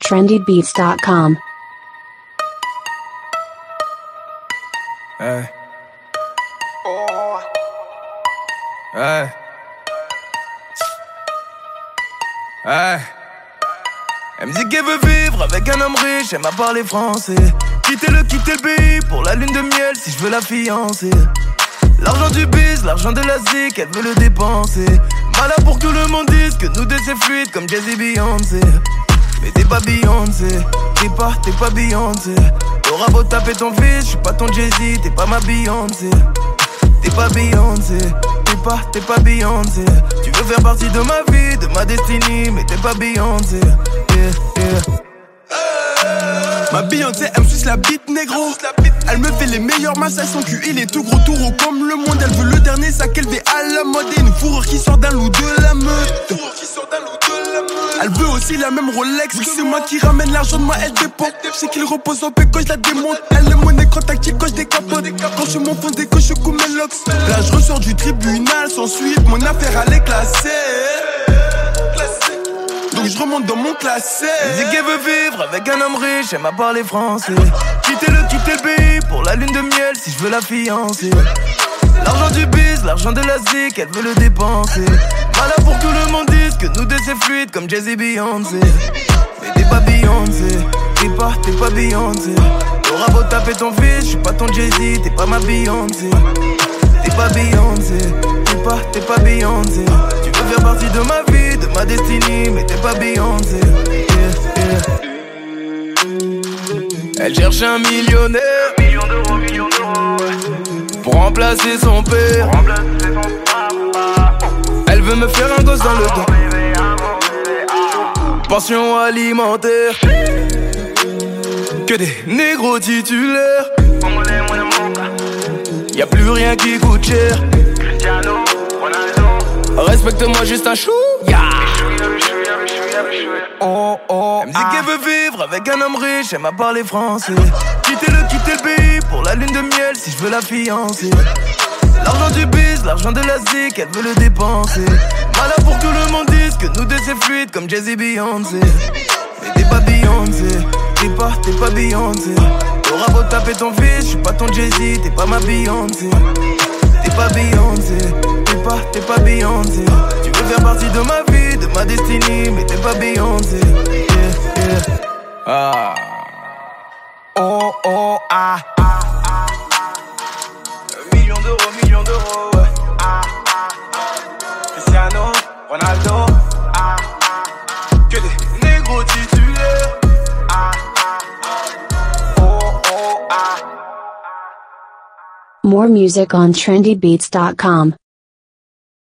trendybeats.com. Hey. Hey. Hey. Elle me dit qu'elle veut vivre avec un homme riche, elle m'a parlé français. Quitter le pays pour la lune de miel si je veux la fiancer. L'argent du biz, l'argent de la zik, elle veut le dépenser. Malin pour que tout le monde dise que nous deux c'est fluide comme Jay-Z et Beyoncé. Mais t'es pas Beyoncé, t'es pas Beyoncé. T'auras beau taper ton fils, j'suis pas ton Jay-Z, t'es pas ma Beyoncé. T'es pas Beyoncé, t'es pas Beyoncé. Tu veux faire partie de ma vie, de ma destinée, mais t'es pas Beyoncé. Ma Beyoncé, elle me suce la bite négro. Elle me fait les meilleurs massages, son cul il est tout gros comme le monde. Elle veut le dernier sac élevé à la mode et une fourrure qui sort d'un loup de la meute. Elle veut aussi la même Rolex. Vu que c'est moi qui ramène l'argent de moi, elle dépend. Je sais qu'il repose au bec quand je la démonte. Elle est mon écran tactile quand je décapote. Quand je m'enfonce des coches, je coupe mes locks. Là je ressors du tribunal sans suite, mon affaire elle est classée. Donc je remonte dans mon classé. Elle dit qu'elle veut vivre avec un homme riche, elle m'a parlé français. Quitter le pays pour la lune de miel si je veux la fiancer. L'argent du biz, l'argent de la zik, elle veut le dépenser. Malin pour que tout le monde dise que nous deux c'est fluide comme Jay-Z et Beyoncé. Mais t'es pas Beyoncé, t'es pas Beyoncé. T'auras beau taper ton fils, j'suis pas ton Jay-Z, t'es pas ma Beyoncé. T'es pas Beyoncé, t'es pas Beyoncé. Tu veux faire partie de ma vie, de ma destinée, mais t'es pas Beyoncé. Elle cherche un millionnaire, million d'euros, pour remplacer son père. Elle veut me faire un gosse dans le dos. Pension alimentaire, que des négros titulaires. Y'a plus rien qui coûte cher. Respecte-moi juste un chou. Yeah. Elle me dit qu'elle veut vivre avec un homme riche, elle m'a parlé français. Quitter le pays pour la lune de miel si je veux la fiancer. L'argent du biz, l'argent de la zik, elle veut le dépenser. Malin pour que tout le monde dise que nous deux c'est fluide comme Jay-Z et Beyoncé. Mais t'es pas Beyoncé, t'es pas Beyoncé. T'auras beau taper ton fils, j'suis pas ton Jay-Z, t'es pas ma Beyoncé. T'es pas Beyoncé, t'es pas Beyoncé. Tu veux faire partie de ma vie, de ma destinée, mais t'es pas Beyoncé. Ah. Oh oh ah. Million d'euros, ouais. Cristiano, Ronaldo, que des négros titulaires. More music on trendybeats.com.